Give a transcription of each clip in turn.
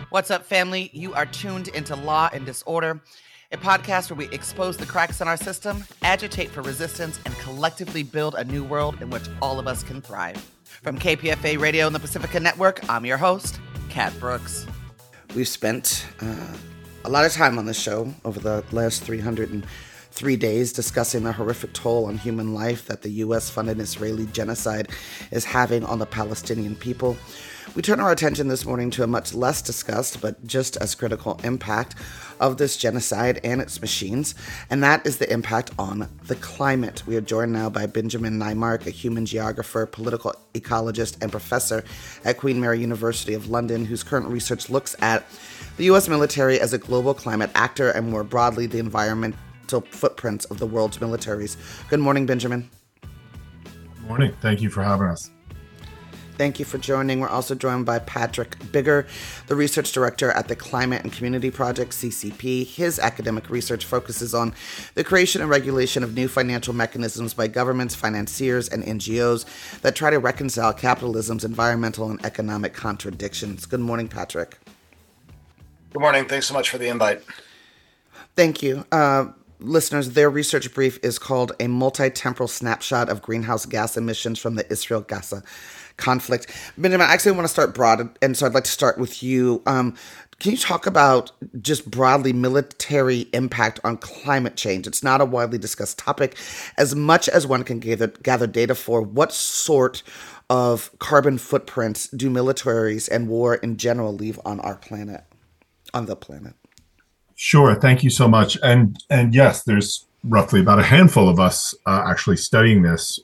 What's up, family? You are tuned into Law and Disorder, a podcast where we expose the cracks in our system, agitate for resistance, and collectively build a new world in which all of us can thrive. From KPFA Radio and the Pacifica Network, I'm your host, Kat Brooks. We've spent a lot of time on this show over the last 303 days discussing the horrific toll on human life that the U.S.-funded Israeli genocide is having on the Palestinian people. We turn our attention this morning to a much less discussed, but just as critical impact of this genocide and its machines, and that is the impact on the climate. We are joined now by Benjamin Naimark, a human geographer, political ecologist, and professor at Queen Mary University of London, whose current research looks at the U.S. military as a global climate actor and more broadly the environmental footprints of the world's militaries. Good morning, Benjamin. Good morning. Thank you for having us. Thank you for joining. We're also joined by Patrick Bigger, the research director at the Climate and Community Project, CCP. His academic research focuses on the creation and regulation of new financial mechanisms by governments, financiers, and NGOs that try to reconcile capitalism's environmental and economic contradictions. Good morning, Patrick. Good morning. Thanks so much for the invite. Thank you. Listeners, their research brief is called A Multi-Temporal Snapshot of Greenhouse Gas Emissions from the Israel-Gaza Conflict. Benjamin, I actually want to start broad, and so I'd like to start with you. Can you talk about just broadly military impact on climate change? It's not a widely discussed topic. As much as one can gather data for, what sort of carbon footprints do militaries and war in general leave on our planet, on the planet? Sure. Thank you so much. And yes, there's roughly about a handful of us actually studying this.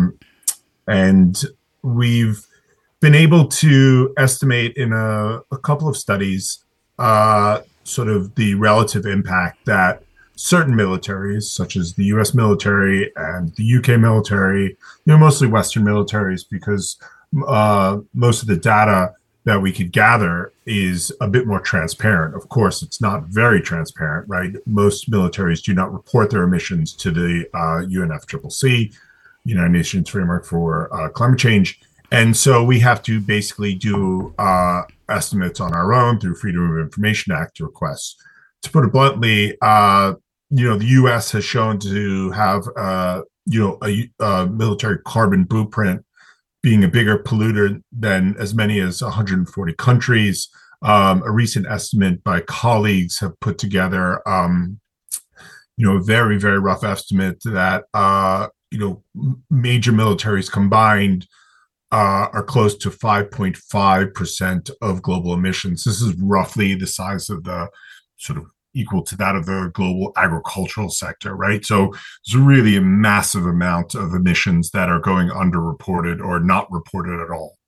And we've been able to estimate in a couple of studies sort of the relative impact that certain militaries, such as the US military and the UK military, mostly Western militaries, because most of the data that we could gather is a bit more transparent. Of course, it's not very transparent, right? Most militaries do not report their emissions to the UNFCCC, United Nations Framework for Climate Change. And so we have to basically do estimates on our own through Freedom of Information Act requests. To put it bluntly, the U.S. has shown to have, a military carbon blueprint being a bigger polluter than as many as 140 countries. A recent estimate by colleagues have put together, a very, very rough estimate that, major militaries combined are close to 5.5% of global emissions. This is roughly the size of the sort of equal to that of the global agricultural sector, right? So there's really a massive amount of emissions that are going underreported or not reported at all.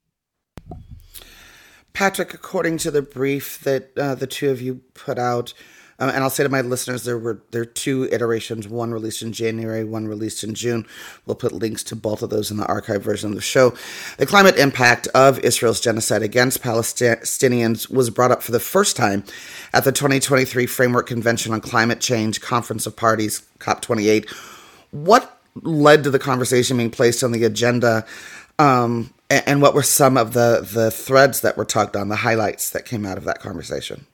Patrick, according to the brief that the two of you put out, and I'll say to my listeners, there are two iterations, one released in January, one released in June. We'll put links to both of those in the archive version of the show. The climate impact of Israel's genocide against Palestinians was brought up for the first time at the 2023 Framework Convention on Climate Change Conference of Parties, COP28. What led to the conversation being placed on the agenda, and what were some of the threads that were tugged on, the highlights that came out of that conversation?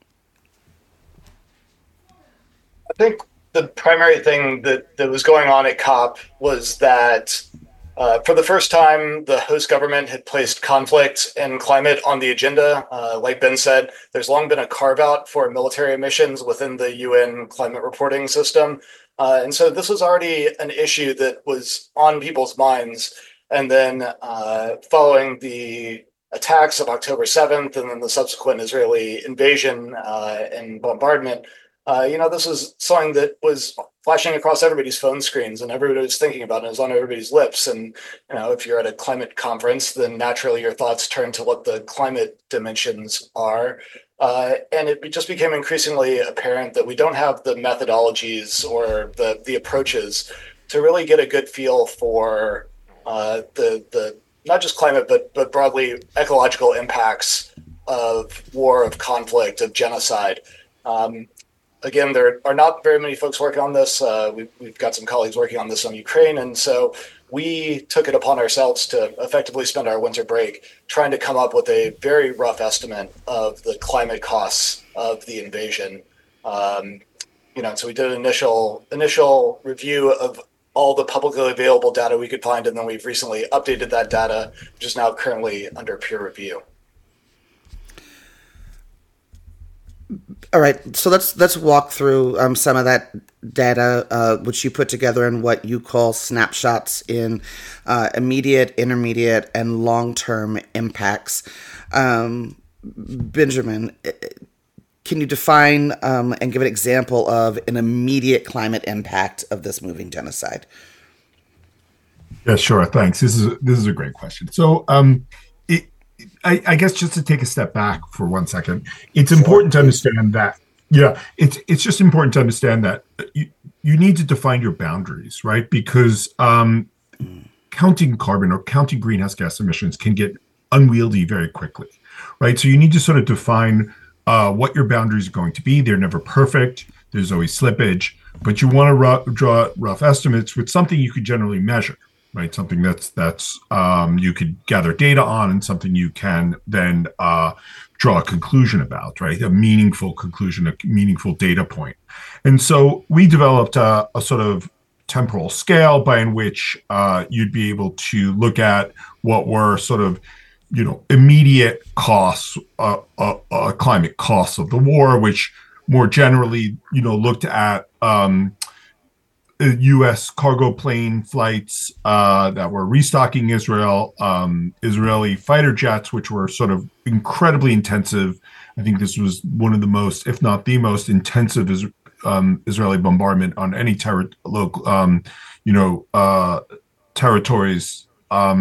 I think the primary thing that was going on at COP was that for the first time, the host government had placed conflict and climate on the agenda. Like Ben said, there's long been a carve-out for military emissions within the UN climate reporting system. And so this was already an issue that was on people's minds. And then following the attacks of October 7th and then the subsequent Israeli invasion and bombardment, this was something that was flashing across everybody's phone screens and everybody was thinking about it. It was on everybody's lips. And, if you're at a climate conference, then naturally your thoughts turn to what the climate dimensions are. And it just became increasingly apparent that we don't have the methodologies or the approaches to really get a good feel for the not just climate, but broadly ecological impacts of war, of conflict, of genocide. Again, there are not very many folks working on this. We've got some colleagues working on this on Ukraine. And so we took it upon ourselves to effectively spend our winter break trying to come up with a very rough estimate of the climate costs of the invasion. So we did an initial review of all the publicly available data we could find, and then we've recently updated that data, which is now currently under peer review. All right, so let's walk through some of that data, which you put together in what you call snapshots in immediate, intermediate, and long-term impacts. Benjamin, can you define and give an example of an immediate climate impact of this moving genocide? Yeah, sure. Thanks. This is a great question. So, I guess just to take a step back for 1 second, it's important to understand that. Yeah, it's just important to understand that you need to define your boundaries, right? Because counting carbon or counting greenhouse gas emissions can get unwieldy very quickly, right? So you need to sort of define what your boundaries are going to be. They're never perfect. There's always slippage, but you want to draw rough estimates with something you could generally measure. Right, something that's you could gather data on, and something you can then draw a conclusion about. Right, a meaningful conclusion, a meaningful data point. And so we developed a sort of temporal scale by in which you'd be able to look at what were sort of immediate costs, climate costs of the war, which more generally looked at. U.S. cargo plane flights that were restocking Israel, Israeli fighter jets, which were sort of incredibly intensive. I think this was one of the most, if not the most intensive Israeli bombardment on any territories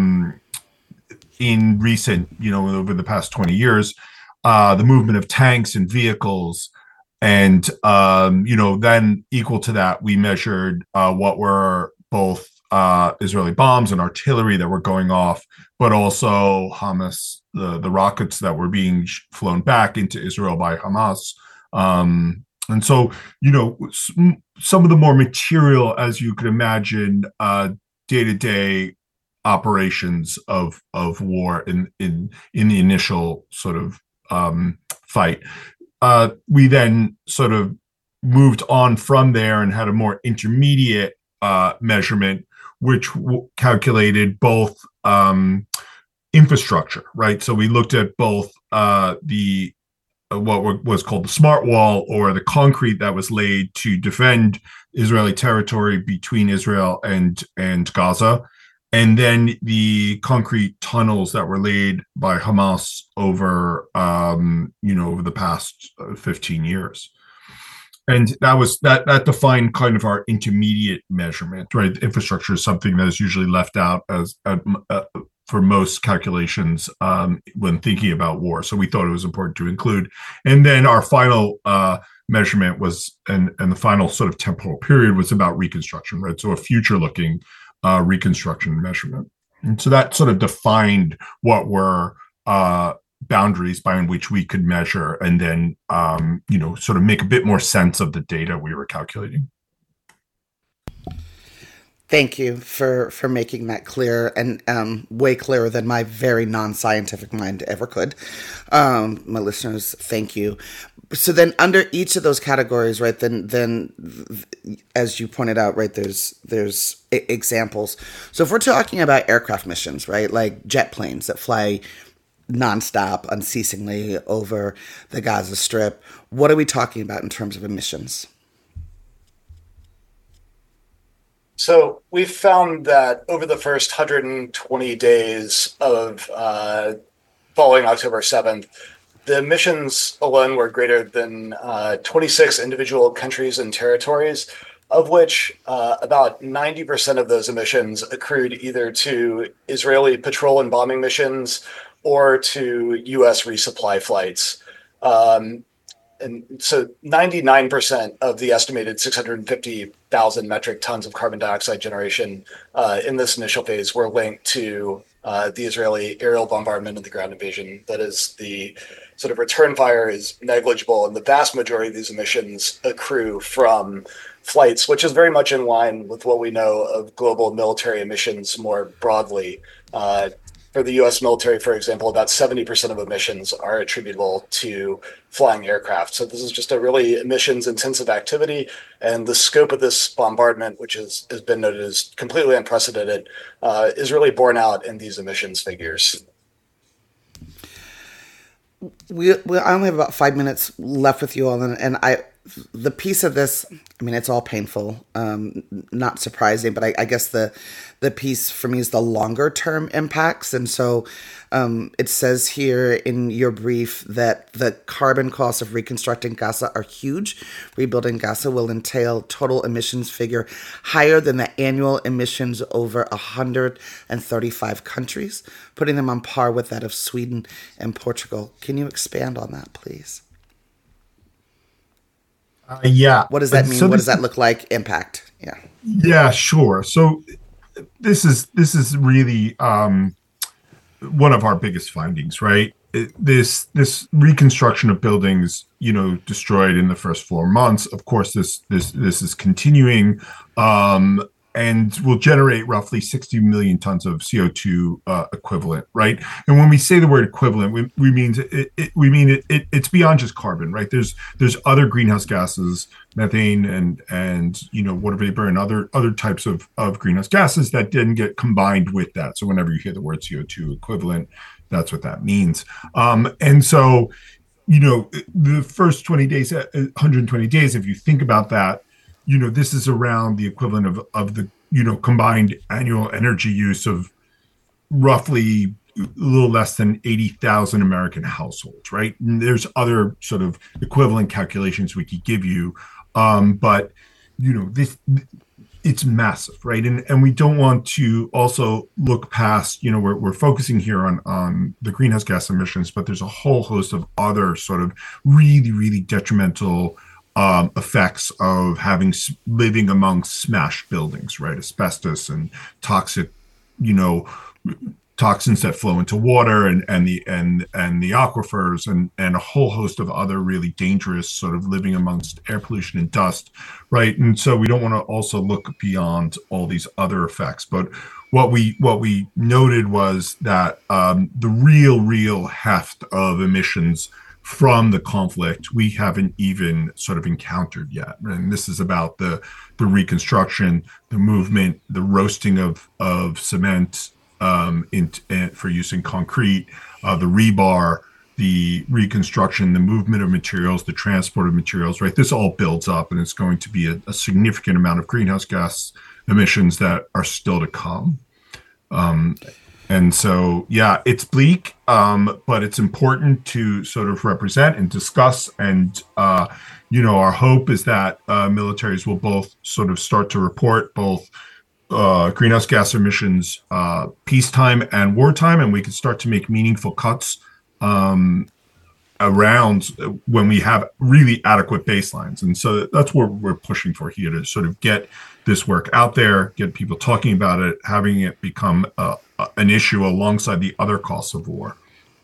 in recent, over the past 20 years. The movement of tanks and vehicles. And, then equal to that, we measured what were both Israeli bombs and artillery that were going off, but also Hamas, the rockets that were being flown back into Israel by Hamas. And so, some of the more material, as you could imagine, day-to-day operations of war in the initial sort of fight. We then sort of moved on from there and had a more intermediate measurement, which calculated both infrastructure, right? So we looked at both the what was called the smart wall, or the concrete that was laid to defend Israeli territory between Israel and Gaza, and then the concrete tunnels that were laid by Hamas over over the past 15 years. And that defined kind of our intermediate measurement, right? Infrastructure is something that is usually left out as for most calculations when thinking about war. So we thought it was important to include. And then our final measurement was, and the final sort of temporal period was about reconstruction, right? So a future-looking reconstruction measurement. And so that sort of defined what were boundaries by which we could measure and then, sort of make a bit more sense of the data we were calculating. Thank you for making that clear, and way clearer than my very non-scientific mind ever could. My listeners, thank you. So then under each of those categories, right, then as you pointed out, right, there's examples. So if we're talking about aircraft missions, right, like jet planes that fly nonstop, unceasingly over the Gaza Strip, what are we talking about in terms of emissions? So we've found that over the first 120 days of following October 7th, the emissions alone were greater than 26 individual countries and territories, of which about 90% of those emissions accrued either to Israeli patrol and bombing missions or to U.S. resupply flights. And so 99% of the estimated 650,000 metric tons of carbon dioxide generation in this initial phase were linked to the Israeli aerial bombardment and the ground invasion. That is, the sort of return fire is negligible, and the vast majority of these emissions accrue from flights, which is very much in line with what we know of global military emissions more broadly. For the U.S. military, for example, about 70% of emissions are attributable to flying aircraft. So this is just a really emissions-intensive activity, and the scope of this bombardment, which has been noted as completely unprecedented, is really borne out in these emissions figures. I only have about 5 minutes left with you all, and the piece of this, I mean, it's all painful, not surprising, but I guess the piece for me is the longer term impacts. And so it says here in your brief that the carbon costs of reconstructing Gaza are huge. Rebuilding Gaza will entail total emissions figure higher than the annual emissions over 135 countries, putting them on par with that of Sweden and Portugal. Can you expand on that, please? Yeah. What does that mean? So what does that look like? Impact. Yeah. Yeah, sure. So this is really one of our biggest findings, right? This reconstruction of buildings, destroyed in the first 4 months. Of course, this is continuing, and will generate roughly 60 million tons of CO2 equivalent, right? And when we say the word equivalent, we mean it's beyond just carbon, right? There's other greenhouse gases, methane and water vapor and other types of greenhouse gases that didn't get combined with that. So whenever you hear the word CO2 equivalent, that's what that means. And so, the first 20 days, 120 days, if you think about that, this is around the equivalent of the, combined annual energy use of roughly a little less than 80,000 American households, right? And there's other sort of equivalent calculations we could give you. But, it's massive, right? And we don't want to also look past, we're focusing here on the greenhouse gas emissions, but there's a whole host of other sort of really, really detrimental effects of living amongst smashed buildings, right? Asbestos and toxic, toxins that flow into water and the aquifers and a whole host of other really dangerous sort of living amongst air pollution and dust, right? And so we don't want to also look beyond all these other effects. But what we noted was that the real heft of emissions from the conflict we haven't even sort of encountered yet. And this is about the reconstruction, the movement, the roasting of cement for use in concrete, the rebar, the reconstruction, the movement of materials, the transport of materials, right? This all builds up, and it's going to be a significant amount of greenhouse gas emissions that are still to come. And so, yeah, it's bleak, but it's important to sort of represent and discuss. And, our hope is that militaries will both sort of start to report both greenhouse gas emissions peacetime and wartime, and we can start to make meaningful cuts around when we have really adequate baselines. And so that's what we're pushing for here, to sort of get this work out there, get people talking about it, having it become an issue alongside the other costs of war,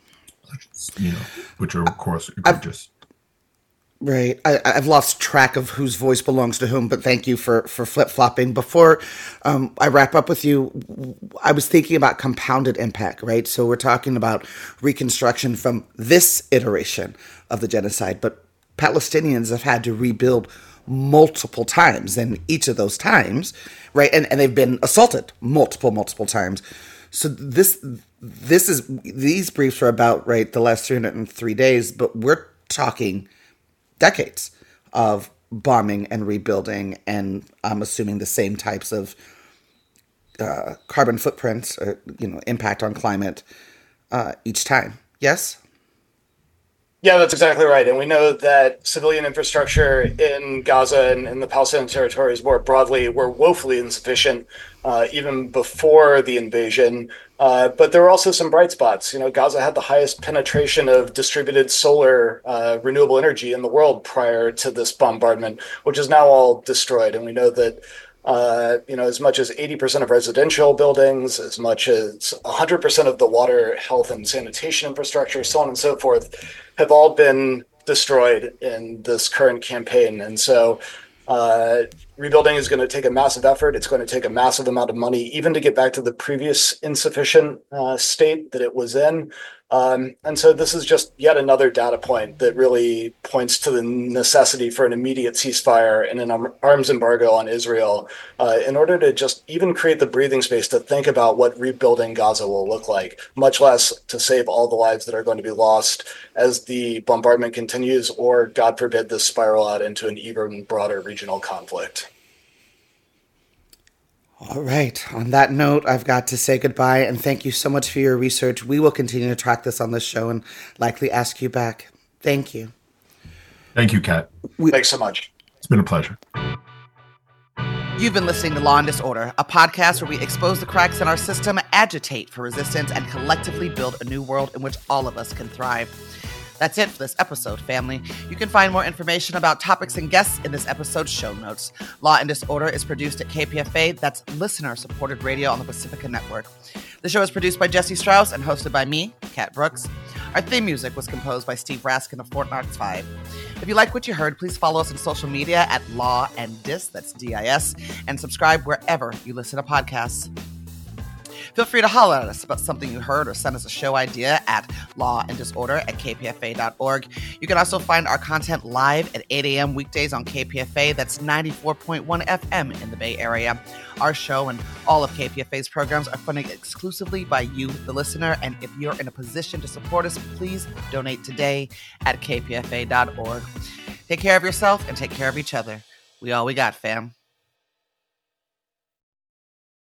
which are, of course, egregious. Right. I've lost track of whose voice belongs to whom, but thank you for flip-flopping. Before I wrap up with you, I was thinking about compounded impact, right? So we're talking about reconstruction from this iteration of the genocide, but Palestinians have had to rebuild multiple times, and each of those times, right, and they've been assaulted multiple times. So these briefs are about, right, the last 303 days, but we're talking decades of bombing and rebuilding, and I'm assuming the same types of carbon footprints, or, impact on climate each time. Yes? Yeah, that's exactly right. And we know that civilian infrastructure in Gaza and in the Palestinian territories more broadly were woefully insufficient even before the invasion. But there were also some bright spots. Gaza had the highest penetration of distributed solar renewable energy in the world prior to this bombardment, which is now all destroyed. And we know that as much as 80% of residential buildings, as much as 100% of the water, health, and sanitation infrastructure, so on and so forth, have all been destroyed in this current campaign. And so rebuilding is going to take a massive effort. It's going to take a massive amount of money, even to get back to the previous insufficient state that it was in. And so this is just yet another data point that really points to the necessity for an immediate ceasefire and an arms embargo on Israel in order to just even create the breathing space to think about what rebuilding Gaza will look like, much less to save all the lives that are going to be lost as the bombardment continues, or, God forbid, this spiral out into an even broader regional conflict. All right. On that note, I've got to say goodbye and thank you so much for your research. We will continue to track this on this show and likely ask you back. Thank you. Thank you, Kat. Thanks so much. It's been a pleasure. You've been listening to Law and Disorder, a podcast where we expose the cracks in our system, agitate for resistance, and collectively build a new world in which all of us can thrive. That's it for this episode, family. You can find more information about topics and guests in this episode's show notes. Law and Disorder is produced at KPFA. That's listener-supported radio on the Pacifica Network. The show is produced by Jesse Strauss and hosted by me, Kat Brooks. Our theme music was composed by Steve Raskin of Fort Knox 5. If you like what you heard, please follow us on social media at Law and Dis, that's D-I-S, and subscribe wherever you listen to podcasts. Feel free to holler at us about something you heard or send us a show idea at lawanddisorder@kpfa.org. You can also find our content live at 8 a.m. weekdays on KPFA. That's 94.1 FM in the Bay Area. Our show and all of KPFA's programs are funded exclusively by you, the listener. And if you're in a position to support us, please donate today at kpfa.org. Take care of yourself and take care of each other. We all we got, fam.